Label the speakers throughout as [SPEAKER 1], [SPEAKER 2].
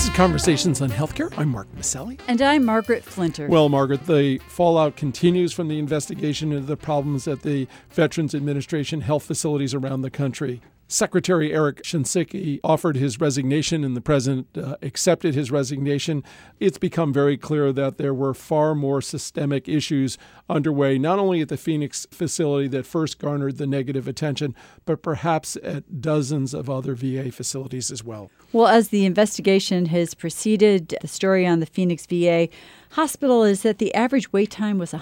[SPEAKER 1] is Conversations on Healthcare. I'm Mark Maselli.
[SPEAKER 2] And I'm Margaret Flinter.
[SPEAKER 1] Well, Margaret, the fallout continues from the investigation into the problems at the Veterans Administration health facilities around the country. Secretary Eric Shinseki offered his resignation and the president accepted his resignation. It's become very clear that there were far more systemic issues underway, not only at the Phoenix facility that first garnered the negative attention, but perhaps at dozens of other VA facilities as well.
[SPEAKER 2] Well, as the investigation has proceeded, the story on the Phoenix VA hospital is that the average wait time was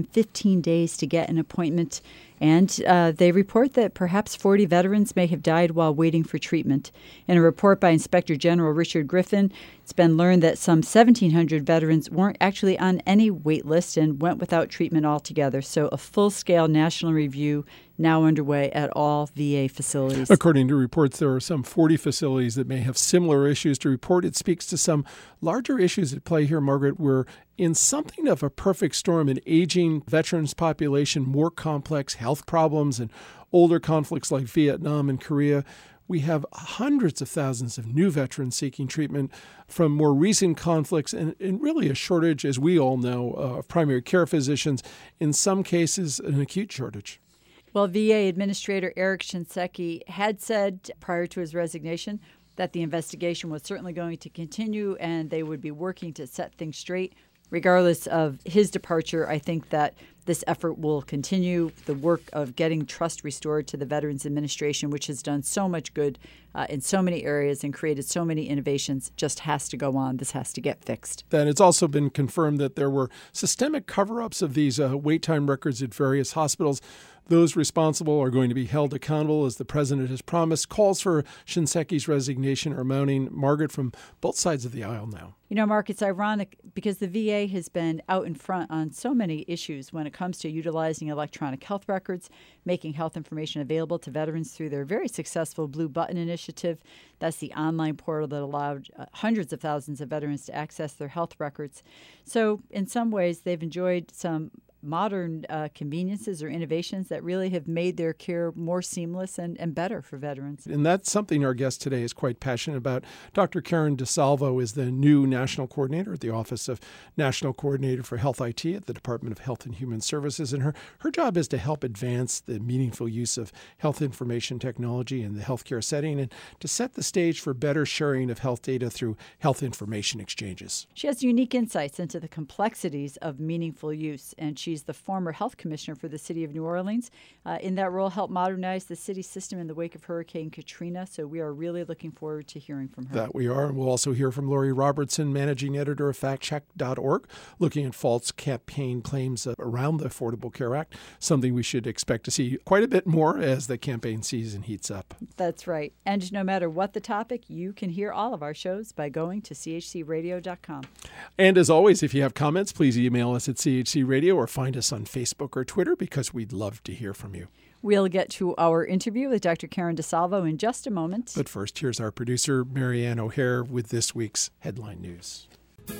[SPEAKER 2] 115 days to get an appointment. And they report that perhaps 40 veterans may have died while waiting for treatment. In a report by Inspector General Richard Griffin, it's been learned that some 1,700 veterans weren't actually on any wait list and went without treatment altogether. So a full-scale national review now underway at all VA facilities.
[SPEAKER 1] According to reports, there are some 40 facilities that may have similar issues to report. It speaks to some larger issues at play here, Margaret. We're in something of a perfect storm, an aging veterans population, more complex health problems, and older conflicts like Vietnam and Korea. We have hundreds of thousands of new veterans seeking treatment from more recent conflicts and really a shortage, as we all know, of primary care physicians, in some cases an acute shortage.
[SPEAKER 2] Well, VA Administrator Eric Shinseki had said prior to his resignation that the investigation was certainly going to continue and they would be working to set things straight. Regardless of his departure, I think that this effort will continue. The work of getting trust restored to the Veterans Administration, which has done so much good in so many areas and created so many innovations, just has to go on. This has to get fixed.
[SPEAKER 1] And it's also been confirmed that there were systemic cover-ups of these wait time records at various hospitals. Those responsible are going to be held accountable, as the president has promised. Calls for Shinseki's resignation are mounting. Margaret, from both sides of the aisle now.
[SPEAKER 2] You know, Mark, it's ironic because the VA has been out in front on so many issues when it comes to utilizing electronic health records, making health information available to veterans through their very successful Blue Button initiative. That's the online portal that allowed hundreds of thousands of veterans to access their health records. So in some ways, they've enjoyed some modern conveniences or innovations that really have made their care more seamless and better for veterans.
[SPEAKER 1] And that's something our guest today is quite passionate about. Dr. Karen DeSalvo is the new national coordinator at the Office of National Coordinator for Health IT at the Department of Health and Human Services. And her job is to help advance the meaningful use of health information technology in the healthcare setting and to set the stage for better sharing of health data through health information exchanges.
[SPEAKER 2] She has unique insights into the complexities of meaningful use, and she's the former health commissioner for the city of New Orleans. In that role, helped modernize the city system in the wake of Hurricane Katrina. So we are really looking forward to hearing from her.
[SPEAKER 1] That we are. And we'll also hear from Lori Robertson, managing editor of factcheck.org, looking at false campaign claims around the Affordable Care Act, something we should expect to see quite a bit more as the campaign season heats up.
[SPEAKER 2] That's right. And no matter what the topic, you can hear all of our shows by going to chcradio.com.
[SPEAKER 1] And as always, if you have comments, please email us at chcradio or find us on Facebook or Twitter, because we'd love to hear from you.
[SPEAKER 2] We'll get to our interview with Dr. Karen DeSalvo in just a moment.
[SPEAKER 1] But first, here's our producer, Marianne O'Hare, with this week's headline news.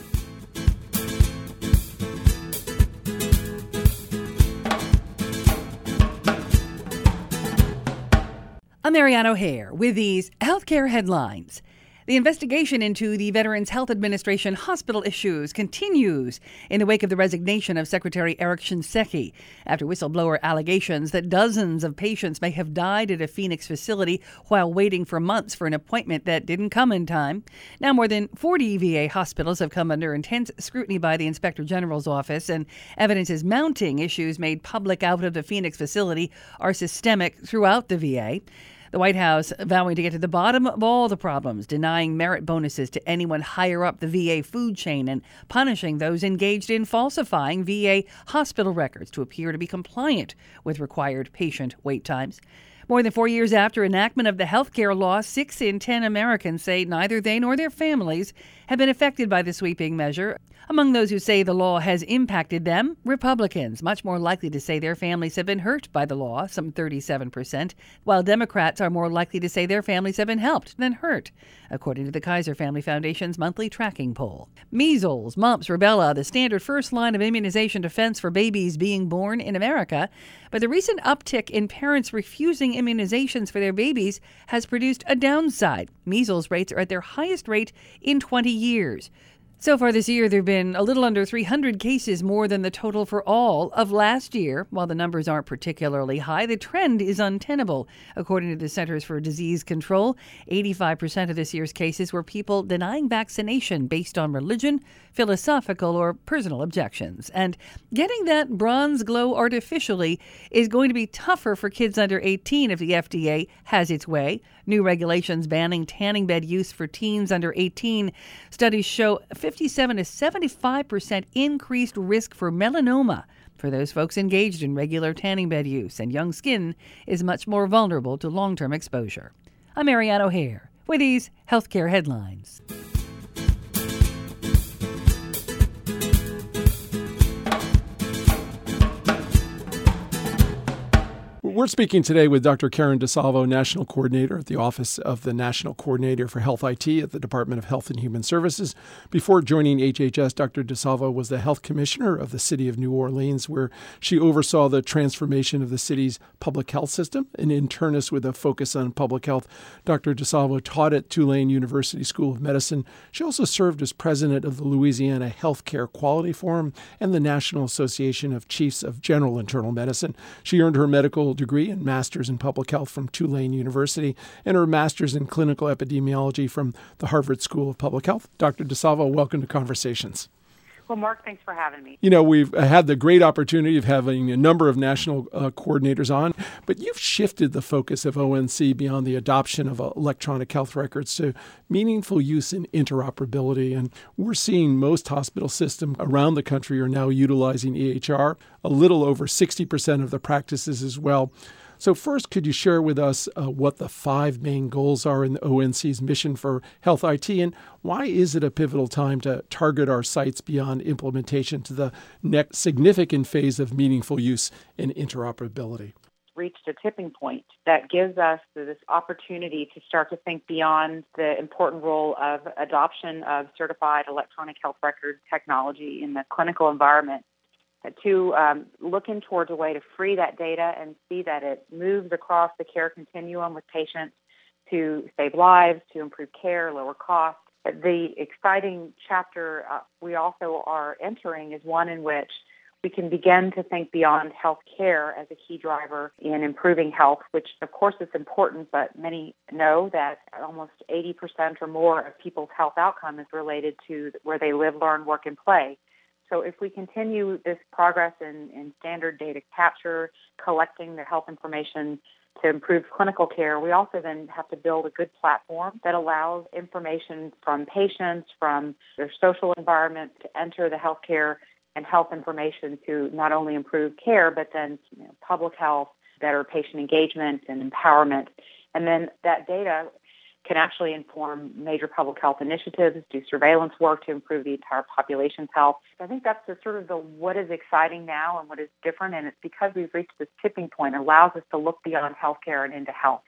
[SPEAKER 3] I'm Marianne O'Hare with these healthcare headlines. The investigation into the Veterans Health Administration hospital issues continues in the wake of the resignation of Secretary Eric Shinseki after whistleblower allegations that dozens of patients may have died at a Phoenix facility while waiting for months for an appointment that didn't come in time. Now more than 40 VA hospitals have come under intense scrutiny by the Inspector General's office, and evidence is mounting. Issues made public out of the Phoenix facility are systemic throughout the VA. The White House vowing to get to the bottom of all the problems, denying merit bonuses to anyone higher up the VA food chain and punishing those engaged in falsifying VA hospital records to appear to be compliant with required patient wait times. More than 4 years after enactment of the health care law, 6 in 10 Americans say neither they nor their families have been affected by the sweeping measure. Among those who say the law has impacted them, Republicans, much more likely to say their families have been hurt by the law, some 37%, while Democrats are more likely to say their families have been helped than hurt, according to the Kaiser Family Foundation's monthly tracking poll. Measles, mumps, rubella, the standard first line of immunization defense for babies being born in America, but the recent uptick in parents refusing immunizations for their babies has produced a downside. Measles rates are at their highest rate in 20 years. So far this year, there have been a little under 300 cases, more than the total for all of last year. While the numbers aren't particularly high, the trend is untenable. According to the Centers for Disease Control, 85% of this year's cases were people denying vaccination based on religion, philosophical, or personal objections. And getting that bronze glow artificially is going to be tougher for kids under 18 if the FDA has its way. New regulations banning tanning bed use for teens under 18. Studies show 57 to 75% increased risk for melanoma for those folks engaged in regular tanning bed use, and young skin is much more vulnerable to long-term exposure. I'm Marianne O'Hare with these healthcare headlines.
[SPEAKER 1] We're speaking today with Dr. Karen DeSalvo, National Coordinator at the Office of the National Coordinator for Health IT at the Department of Health and Human Services. Before joining HHS, Dr. DeSalvo was the Health Commissioner of the City of New Orleans, where she oversaw the transformation of the city's public health system. An internist with a focus on public health, Dr. DeSalvo taught at Tulane University School of Medicine. She also served as president of the Louisiana Healthcare Quality Forum and the National Association of Chiefs of General Internal Medicine. She earned her medical degree and master's in public health from Tulane University and her master's in clinical epidemiology from the Harvard School of Public Health. Dr. DeSalvo, welcome to Conversations.
[SPEAKER 4] Well, Mark, thanks for having me.
[SPEAKER 1] You know, we've had the great opportunity of having a number of national coordinators on, but you've shifted the focus of ONC beyond the adoption of electronic health records to meaningful use in interoperability. And we're seeing most hospital systems around the country are now utilizing EHR, a little over 60% of the practices as well. So first, could you share with us what the 5 main goals are in the ONC's mission for health IT, and why is it a pivotal time to target our sites beyond implementation to the next significant phase of meaningful use and interoperability?
[SPEAKER 4] Reached a tipping point that gives us this opportunity to start to think beyond the important role of adoption of certified electronic health record technology in the clinical environment, to looking towards a way to free that data and see that it moves across the care continuum with patients to save lives, to improve care, lower costs. The exciting chapter we also are entering is one in which we can begin to think beyond health care as a key driver in improving health, which of course is important, but many know that almost 80% or more of people's health outcome is related to where they live, learn, work, and play. So if we continue this progress in standard data capture, collecting the health information to improve clinical care, we also then have to build a good platform that allows information from patients, from their social environment to enter the healthcare and health information to not only improve care, but then public health, better patient engagement and empowerment. And then that data can actually inform major public health initiatives, do surveillance work to improve the entire population's health. I think that's the what is exciting now and what is different, and it's because we've reached this tipping point. It allows us to look beyond healthcare and into health.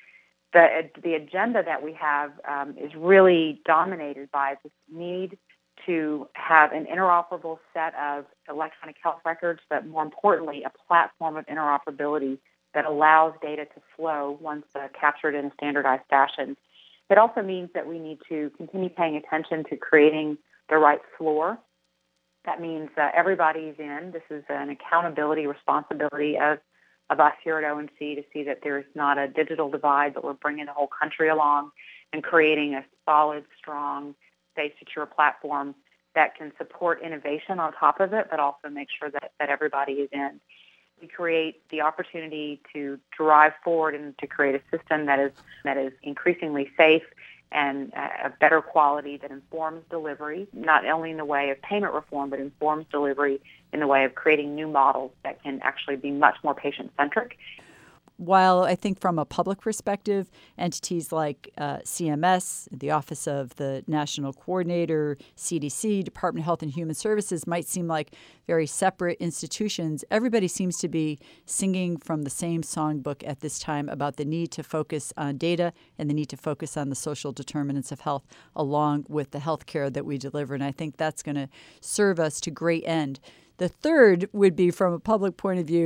[SPEAKER 4] The agenda that we have is really dominated by this need to have an interoperable set of electronic health records, but more importantly, a platform of interoperability that allows data to flow once captured in a standardized fashion. It also means that we need to continue paying attention to creating the right floor. That means everybody's in. This is an accountability responsibility of us here at ONC to see that there's not a digital divide, but we're bringing the whole country along and creating a solid, strong, safe, secure platform that can support innovation on top of it, but also make sure that everybody is in. We create the opportunity to drive forward and to create a system that is increasingly safe and a better quality that informs delivery, not only in the way of payment reform, but informs delivery in the way of creating new models that can actually be much more patient-centric.
[SPEAKER 2] While I think from a public perspective, entities like CMS, the Office of the National Coordinator, CDC, Department of Health and Human Services might seem like very separate institutions, everybody seems to be singing from the same songbook at this time about the need to focus on data and the need to focus on the social determinants of health along with the health care that we deliver. And I think that's going to serve us to great end. The third would be, from a public point of view,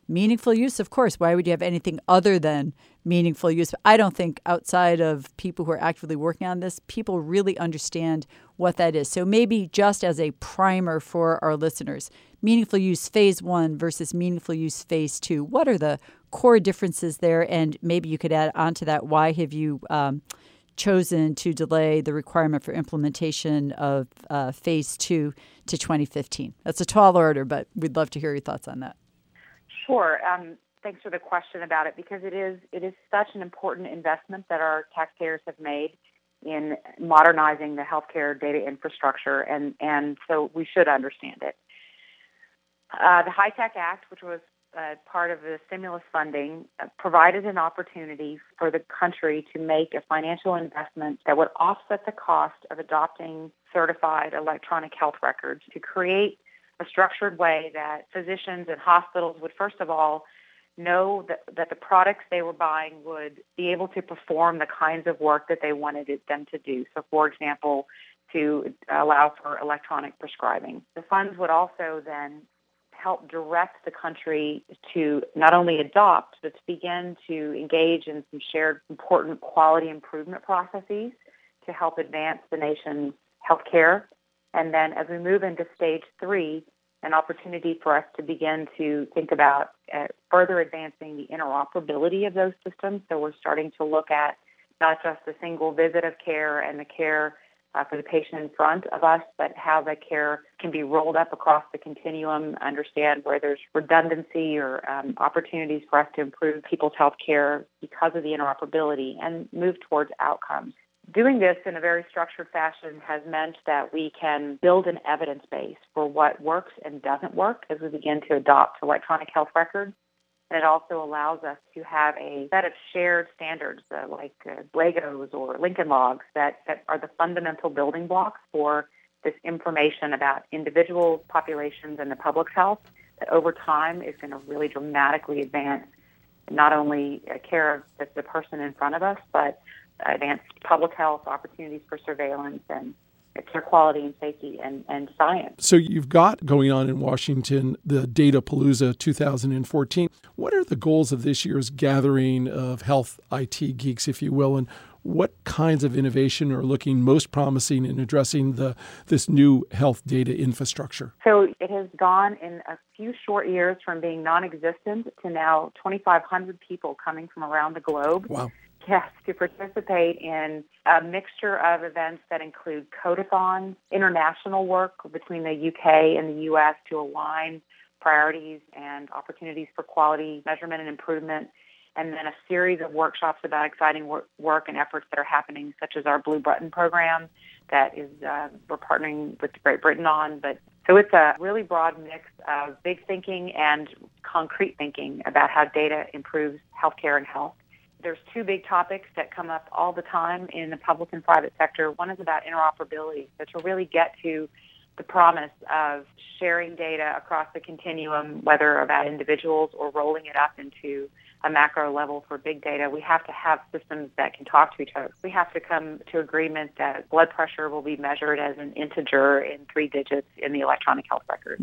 [SPEAKER 2] Meaningful use, of course. Why would you have anything other than meaningful use? I don't think outside of people who are actively working on this, people really understand what that is. So maybe just as a primer for our listeners, meaningful use phase 1 versus meaningful use phase 2. What are the core differences there? And maybe you could add on to that, why have you chosen to delay the requirement for implementation of phase 2 to 2015? That's a tall order, but we'd love to hear your thoughts on that.
[SPEAKER 4] Sure. Thanks for the question about it, because it is such an important investment that our taxpayers have made in modernizing the healthcare data infrastructure, and so we should understand it. The HITECH Act, which was part of the stimulus funding, provided an opportunity for the country to make a financial investment that would offset the cost of adopting certified electronic health records, to create a structured way that physicians and hospitals would, first of all, know that the products they were buying would be able to perform the kinds of work that they wanted them to do. So, for example, to allow for electronic prescribing. The funds would also then help direct the country to not only adopt, but to begin to engage in some shared important quality improvement processes to help advance the nation's healthcare. And then as we move into stage 3, an opportunity for us to begin to think about further advancing the interoperability of those systems. So we're starting to look at not just the single visit of care and the care for the patient in front of us, but how the care can be rolled up across the continuum, understand where there's redundancy or opportunities for us to improve people's health care because of the interoperability, and move towards outcomes. Doing this in a very structured fashion has meant that we can build an evidence base for what works and doesn't work as we begin to adopt electronic health records. And it also allows us to have a set of shared standards like Legos or Lincoln Logs that are the fundamental building blocks for this information about individual populations and the public health that over time is going to really dramatically advance not only care of the person in front of us, but advance public health, opportunities for surveillance, and care quality and safety and science.
[SPEAKER 1] So you've got going on in Washington the Datapalooza 2014. What are the goals of this year's gathering of health IT geeks, if you will, and what kinds of innovation are looking most promising in addressing this new health data infrastructure?
[SPEAKER 4] So it has gone in a few short years from being non-existent to now 2,500 people coming from around the globe.
[SPEAKER 1] Wow.
[SPEAKER 4] Yes, to participate in a mixture of events that include codathons, international work between the UK and the US to align priorities and opportunities for quality measurement and improvement, and then a series of workshops about exciting work and efforts that are happening, such as our Blue Button program that is we're partnering with Great Britain on. So it's a really broad mix of big thinking and concrete thinking about how data improves healthcare and health. There's two big topics that come up all the time in the public and private sector. One is about interoperability, so to really get to the promise of sharing data across the continuum, whether about individuals or rolling it up into a macro level for big data, we have to have systems that can talk to each other. We have to come to agreement that blood pressure will be measured as an integer in 3 digits in the electronic health record,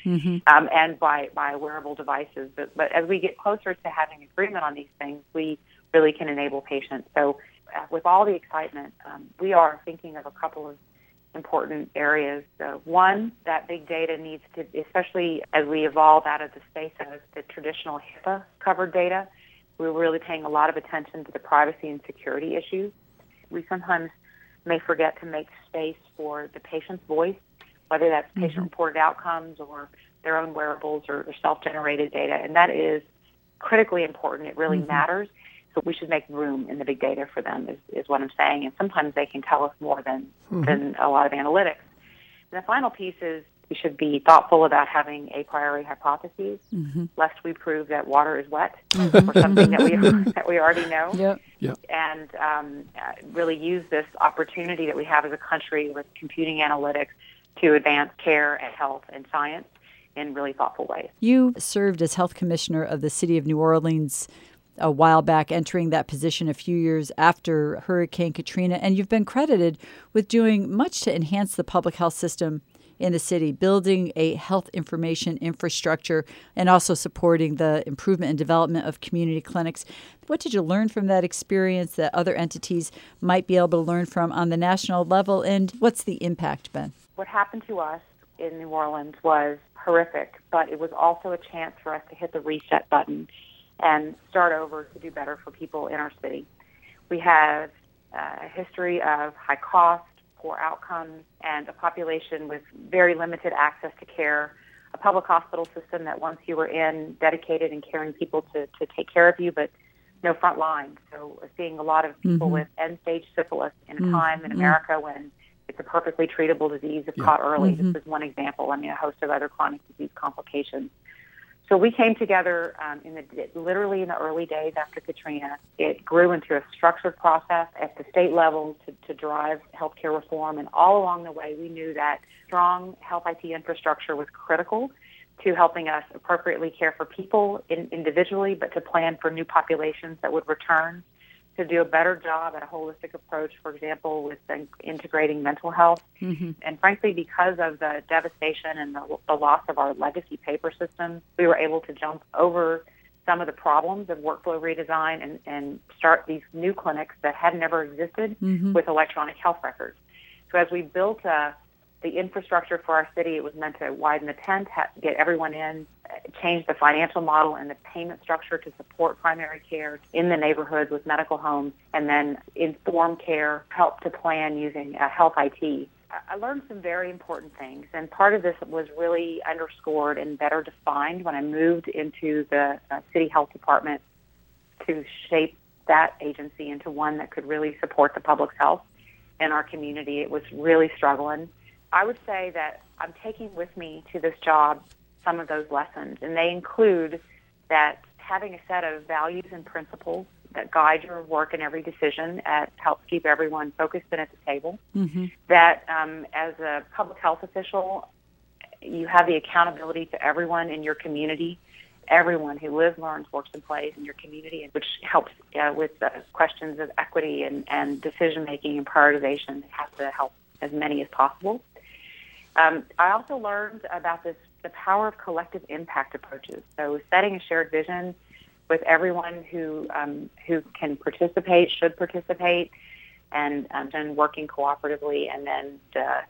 [SPEAKER 4] and by wearable devices. But as we get closer to having agreement on these things, we really can enable patients. So with all the excitement, we are thinking of a couple of important areas. One, that big data needs to, especially as we evolve out of the space of the traditional HIPAA-covered data, we're really paying a lot of attention to the privacy and security issues. We sometimes may forget to make space for the patient's voice, whether that's patient-reported outcomes or their own wearables or self-generated data, and that is critically important. It really matters. So we should make room in the big data for them is what I'm saying. And sometimes they can tell us more than a lot of analytics. And the final piece is we should be thoughtful about having a priori hypotheses, lest we prove that water is wet or something that we already know.
[SPEAKER 1] Yep.
[SPEAKER 4] And really use this opportunity that we have as a country with computing analytics to advance care and health and science in really thoughtful ways.
[SPEAKER 2] You served as health commissioner of the city of New Orleans a while back, entering that position a few years after Hurricane Katrina, and you've been credited with doing much to enhance the public health system in the city, building a health information infrastructure and also supporting the improvement and development of community clinics. What did you learn from that experience that other entities might be able to learn from on the national level, and what's the impact been?
[SPEAKER 4] What happened to us in New Orleans was horrific, but it was also a chance for us to hit the reset button and start over to do better for people in our city. We have a history of high cost, poor outcomes, and a population with very limited access to care, a public hospital system that once you were in, dedicated and caring people to take care of you, but no front line. So we're seeing a lot of people with end-stage syphilis in a time in America when it's a perfectly treatable disease if caught early. This is one example. I mean, a host of other chronic disease complications. So we came together literally in the early days after Katrina. It grew into a structured process at the state level to drive healthcare reform. And all along the way, we knew that strong health IT infrastructure was critical to helping us appropriately care for people individually, but to plan for new populations that would return, to do a better job at a holistic approach, for example, with integrating mental health. And frankly, because of the devastation and the loss of our legacy paper systems, we were able to jump over some of the problems of workflow redesign and start these new clinics that had never existed with electronic health records. So as we built the infrastructure for our city, it was meant to widen the tent, get everyone in, change the financial model and the payment structure to support primary care in the neighborhoods with medical homes, and then inform care, help to plan using health IT. I learned some very important things, and part of this was really underscored and better defined when I moved into the city health department to shape that agency into one that could really support the public health in our community. It was really struggling. I would say that I'm taking with me to this job some of those lessons, and they include that having a set of values and principles that guide your work and every decision helps keep everyone focused and at the table, that as a public health official, you have the accountability to everyone in your community, everyone who lives, learns, works, and plays in your community, which helps with questions of equity and decision-making and prioritization. It has to help as many as possible. I also learned about the power of collective impact approaches. So setting a shared vision with everyone who can participate, should participate, and then working cooperatively, and then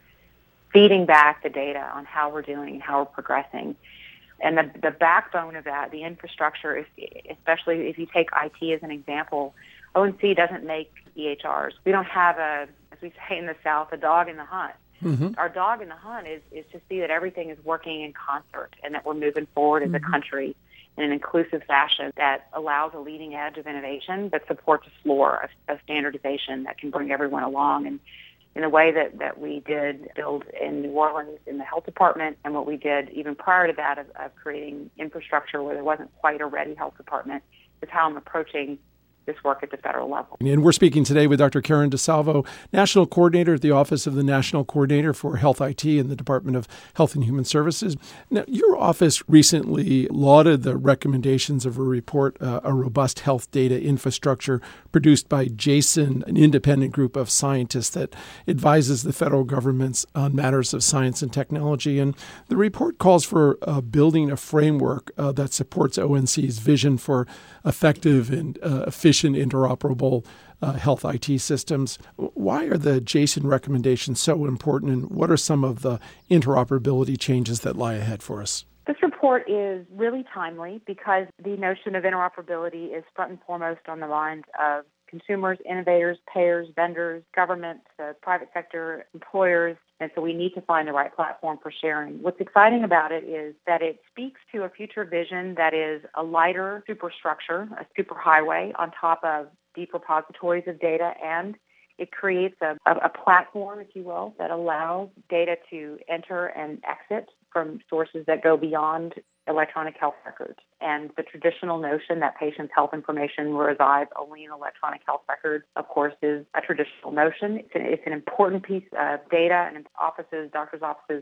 [SPEAKER 4] feeding back the data on how we're doing and how we're progressing. And the backbone of that, the infrastructure, especially if you take IT as an example, ONC doesn't make EHRs. We don't have as we say in the South, a dog in the hunt. Our dog in the hunt is to see that everything is working in concert and that we're moving forward as a country in an inclusive fashion that allows a leading edge of innovation but supports a floor of standardization that can bring everyone along. And in the way that we did build in New Orleans in the health department, and what we did even prior to that of creating infrastructure where there wasn't quite a ready health department, is how I'm approaching this work at the federal level.
[SPEAKER 1] And we're speaking today with Dr. Karen DeSalvo, National Coordinator at the Office of the National Coordinator for Health IT in the Department of Health and Human Services. Now, your office recently lauded the recommendations of a report, A Robust Health Data Infrastructure, produced by Jason, an independent group of scientists that advises the federal governments on matters of science and technology. And the report calls for building a framework that supports ONC's vision for effective and efficient interoperable health IT systems. Why are the Jason recommendations so important, and what are some of the interoperability changes that lie ahead for us?
[SPEAKER 4] This report is really timely because the notion of interoperability is front and foremost on the minds of consumers, innovators, payers, vendors, government, private sector, employers, and so we need to find the right platform for sharing. What's exciting about it is that it speaks to a future vision that is a lighter superstructure, a superhighway on top of deep repositories of data, and it creates a platform, if you will, that allows data to enter and exit from sources that go beyond electronic health records. And the traditional notion that patients' health information resides only in electronic health records, of course, is a traditional notion. It's an important piece of data, and doctors' offices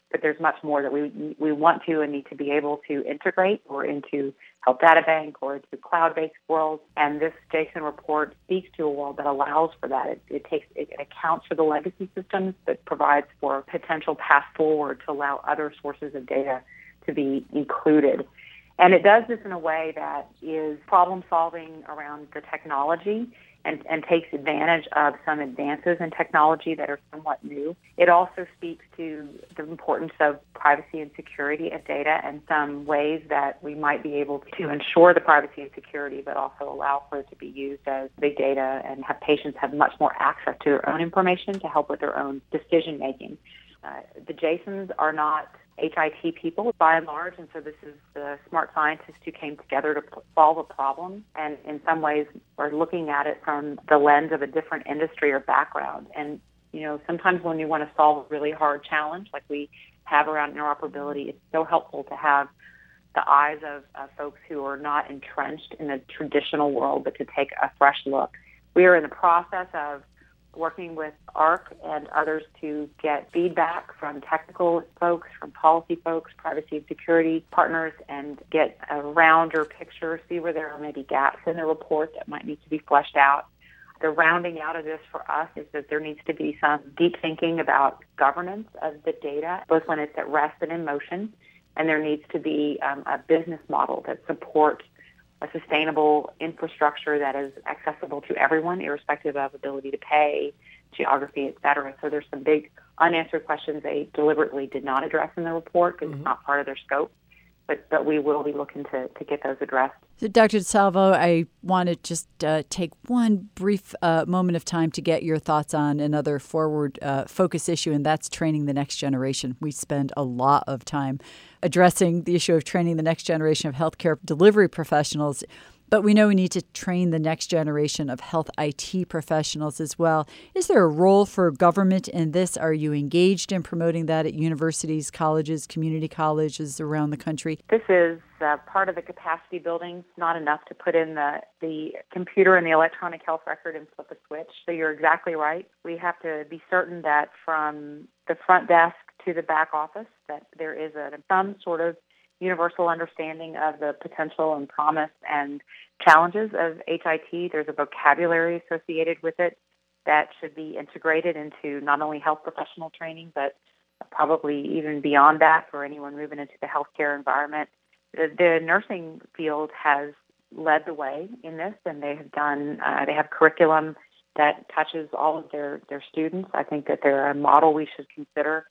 [SPEAKER 4] but there's much more that we want to and need to be able to integrate or into Health Data Bank or into cloud-based worlds. And this JSON report speaks to a world that allows for that. It accounts for the legacy systems, but provides for a potential path forward to allow other sources of data to be included. And it does this in a way that is problem-solving around the technology and takes advantage of some advances in technology that are somewhat new. It also speaks to the importance of privacy and security of data and some ways that we might be able to ensure the privacy and security, but also allow for it to be used as big data and have patients have much more access to their own information to help with their own decision-making. The JSONs are not HIT people by and large, and so this is the smart scientists who came together to solve a problem, and in some ways are looking at it from the lens of a different industry or background. And sometimes when you want to solve a really hard challenge like we have around interoperability, it's so helpful to have the eyes of folks who are not entrenched in the traditional world, but to take a fresh look. We are in the process of working with AHRQ and others to get feedback from technical folks, from policy folks, privacy and security partners, and get a rounder picture, see where there are maybe gaps in the report that might need to be fleshed out. The rounding out of this for us is that there needs to be some deep thinking about governance of the data, both when it's at rest and in motion, and there needs to be a business model that supports a sustainable infrastructure that is accessible to everyone, irrespective of ability to pay, geography, et cetera. So there's some big unanswered questions they deliberately did not address in the report because it's not part of their scope. But we will be looking to get those addressed.
[SPEAKER 2] So, Dr. DeSalvo, I want to just take one brief moment of time to get your thoughts on another forward focus issue, and that's training the next generation. We spend a lot of time addressing the issue of training the next generation of healthcare delivery professionals, but we know we need to train the next generation of health IT professionals as well. Is there a role for government in this? Are you engaged in promoting that at universities, colleges, community colleges around the country?
[SPEAKER 4] This is part of the capacity building. It's not enough to put in the computer and the electronic health record and flip a switch. So you're exactly right. We have to be certain that from the front desk to the back office, that there is some sort of universal understanding of the potential and promise and challenges of HIT. There's a vocabulary associated with it that should be integrated into not only health professional training, but probably even beyond that for anyone moving into the healthcare environment. The nursing field has led the way in this, and they have curriculum that touches all of their students. I think that they're a model we should consider.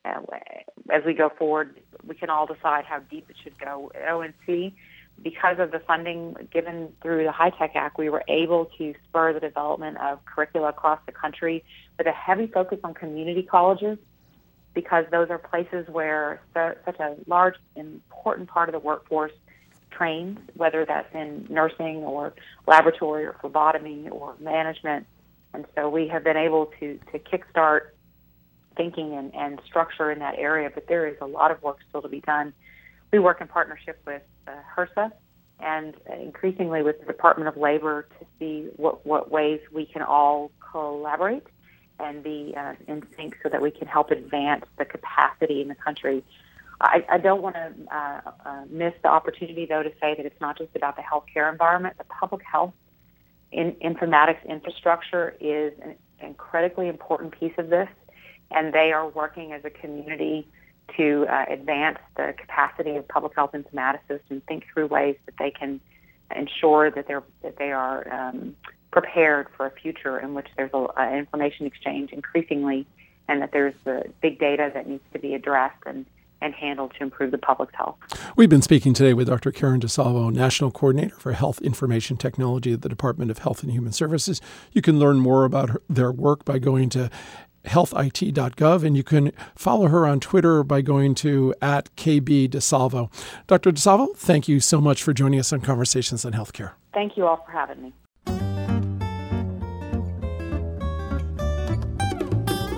[SPEAKER 4] As we go forward, we can all decide how deep it should go. At ONC, because of the funding given through the HITECH Act, we were able to spur the development of curricula across the country with a heavy focus on community colleges, because those are places where such a large, important part of the workforce trains, whether that's in nursing or laboratory or phlebotomy or management. And so we have been able to kickstart thinking and structure in that area, but there is a lot of work still to be done. We work in partnership with HRSA and increasingly with the Department of Labor to see what ways we can all collaborate and be in sync so that we can help advance the capacity in the country. I don't want to miss the opportunity, though, to say that it's not just about the healthcare environment. The public health informatics infrastructure is an critically important piece of this, and they are working as a community to advance the capacity of public health informaticists and think through ways that they can ensure that they are prepared for a future in which there's an information exchange increasingly, and that there's the big data that needs to be addressed and handled to improve the public's health.
[SPEAKER 1] We've been speaking today with Dr. Karen DeSalvo, National Coordinator for Health Information Technology at the Department of Health and Human Services. You can learn more about their work by going to healthit.gov, and you can follow her on Twitter by going to @KBDeSalvo. Dr. DeSalvo, thank you so much for joining us on Conversations on Healthcare.
[SPEAKER 4] Thank you all for having me. At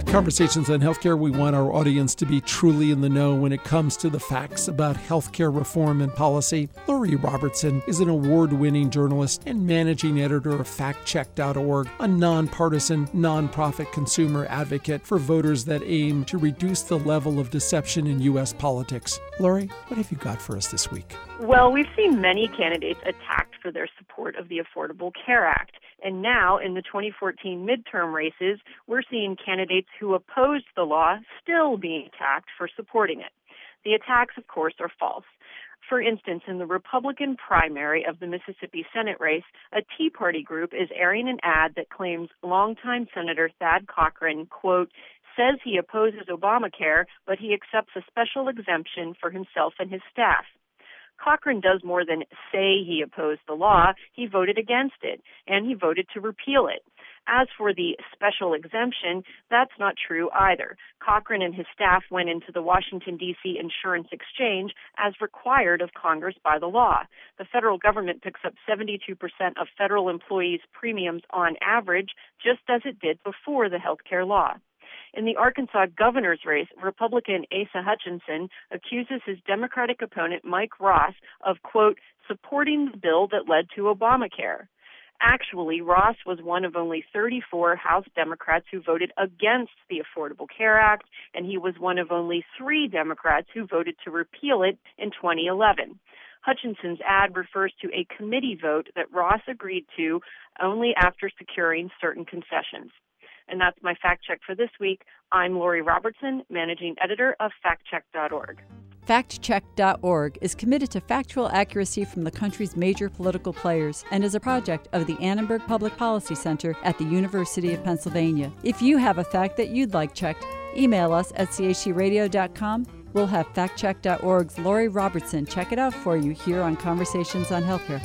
[SPEAKER 1] Conversations on Healthcare, we want our audience to be truly in the know when it comes to the facts about healthcare reform and policy. Lori Robertson is an award-winning journalist and managing editor of FactCheck.org, a nonpartisan, nonprofit consumer advocate for voters that aim to reduce the level of deception in U.S. politics. Lori, what have you got for us this week?
[SPEAKER 5] Well, we've seen many candidates attacked for their support of the Affordable Care Act. And now, in the 2014 midterm races, we're seeing candidates who opposed the law still being attacked for supporting it. The attacks, of course, are false. For instance, in the Republican primary of the Mississippi Senate race, a Tea Party group is airing an ad that claims longtime Senator Thad Cochran, quote, says he opposes Obamacare, but he accepts a special exemption for himself and his staff. Cochran does more than say he opposed the law. He voted against it, and he voted to repeal it. As for the special exemption, that's not true either. Cochran and his staff went into the Washington, D.C. Insurance Exchange as required of Congress by the law. The federal government picks up 72% of federal employees' premiums on average, just as it did before the health care law. In the Arkansas governor's race, Republican Asa Hutchinson accuses his Democratic opponent, Mike Ross, of, quote, supporting the bill that led to Obamacare. Actually, Ross was one of only 34 House Democrats who voted against the Affordable Care Act, and he was one of only 3 Democrats who voted to repeal it in 2011. Hutchinson's ad refers to a committee vote that Ross agreed to only after securing certain concessions. And that's my fact check for this week. I'm Lori Robertson, managing editor of FactCheck.org.
[SPEAKER 2] FactCheck.org is committed to factual accuracy from the country's major political players and is a project of the Annenberg Public Policy Center at the University of Pennsylvania. If you have a fact that you'd like checked, email us at chcradio.com. We'll have FactCheck.org's Lori Robertson check it out for you here on Conversations on Healthcare.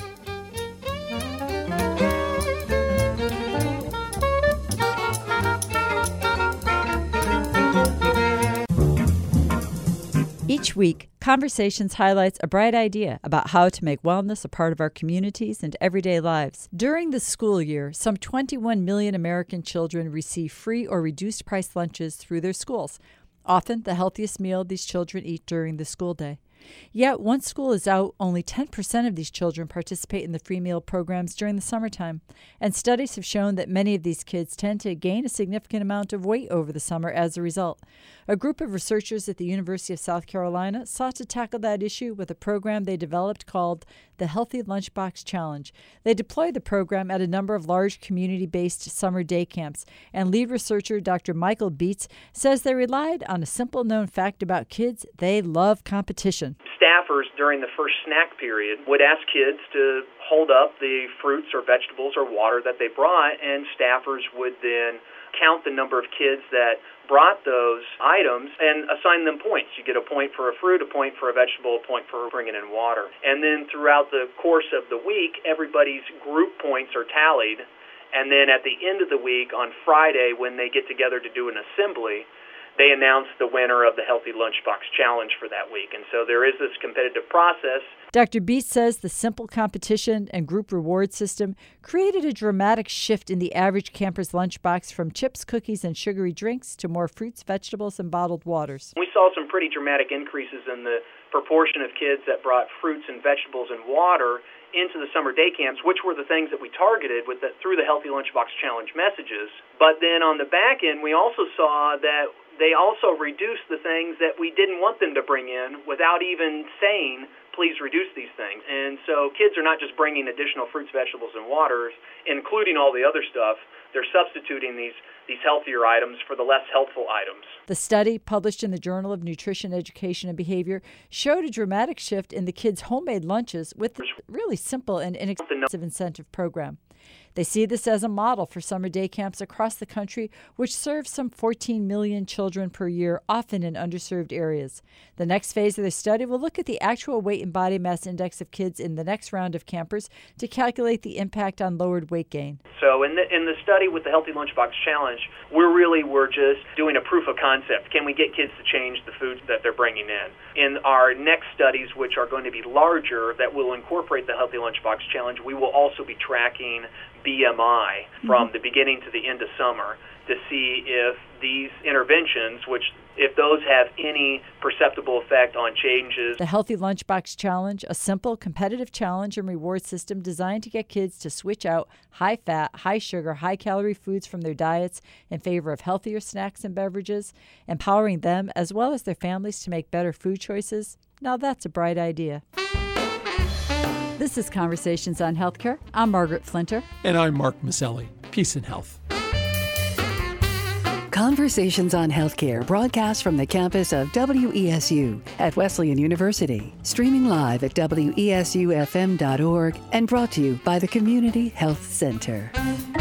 [SPEAKER 2] Each week, Conversations highlights a bright idea about how to make wellness a part of our communities and everyday lives. During the school year, some 21 million American children receive free or reduced price lunches through their schools, often the healthiest meal these children eat during the school day. Yet, once school is out, only 10% of these children participate in the free meal programs during the summertime. And studies have shown that many of these kids tend to gain a significant amount of weight over the summer as a result. A group of researchers at the University of South Carolina sought to tackle that issue with a program they developed called the Healthy Lunchbox Challenge. They deployed the program at a number of large community-based summer day camps, and lead researcher Dr. Michael Beetz says they relied on a simple known fact about kids: they love competition.
[SPEAKER 6] Staffers during the first snack period would ask kids to hold up the fruits or vegetables or water that they brought, and staffers would then count the number of kids that brought those items and assign them points. You get a point for a fruit, a point for a vegetable, a point for bringing in water. And then throughout the course of the week, everybody's group points are tallied. And then at the end of the week, on Friday, when they get together to do an assembly, they announce the winner of the Healthy Lunchbox Challenge for that week. And so there is this competitive process.
[SPEAKER 2] Dr. Beetz says the simple competition and group reward system created a dramatic shift in the average camper's lunchbox from chips, cookies, and sugary drinks to more fruits, vegetables, and bottled waters.
[SPEAKER 6] We saw some pretty dramatic increases in the proportion of kids that brought fruits and vegetables and water into the summer day camps, which were the things that we targeted through the Healthy Lunchbox Challenge messages. But then on the back end, we also saw that they also reduced the things that we didn't want them to bring in without even saying, please reduce these things. And so kids are not just bringing additional fruits, vegetables, and waters, including all the other stuff. They're substituting these healthier items for the less healthful items.
[SPEAKER 2] The study, published in the Journal of Nutrition, Education, and Behavior, showed a dramatic shift in the kids' homemade lunches with a really simple and inexpensive incentive program. They see this as a model for summer day camps across the country, which serve some 14 million children per year, often in underserved areas. The next phase of the study will look at the actual weight and body mass index of kids in the next round of campers to calculate the impact on lowered weight gain.
[SPEAKER 6] So in the study with the Healthy Lunchbox Challenge, we're just doing a proof of concept. Can we get kids to change the foods that they're bringing in? In our next studies, which are going to be larger, that will incorporate the Healthy Lunchbox Challenge, we will also be tracking BMI from the beginning to the end of summer to see if these interventions, which if those have any perceptible effect on changes.
[SPEAKER 2] The Healthy Lunchbox Challenge, a simple, competitive challenge and reward system designed to get kids to switch out high-fat, high-sugar, high-calorie foods from their diets in favor of healthier snacks and beverages, empowering them as well as their families to make better food choices. Now that's a bright idea. This is Conversations on Healthcare. I'm Margaret Flinter.
[SPEAKER 1] And I'm Mark Maselli. Peace and health.
[SPEAKER 3] Conversations on Healthcare broadcast from the campus of WESU at Wesleyan University. Streaming live at WESUFM.org and brought to you by the Community Health Center.